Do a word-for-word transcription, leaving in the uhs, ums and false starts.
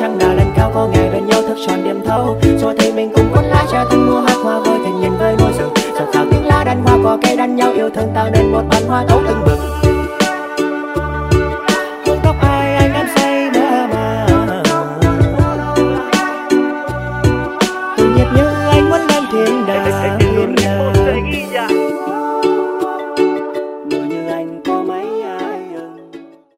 trăng đã lên cao có ngày bên nhau thức tròn đêm thâu. Rồi thì mình cùng quấn lá cha thân mua hát hoa với tình nhìn với môi rừng. Dọc thảo tiếng lá đan hoa có cây đan nhau yêu thương tạo nên một bàn hoa thấu từng bừng.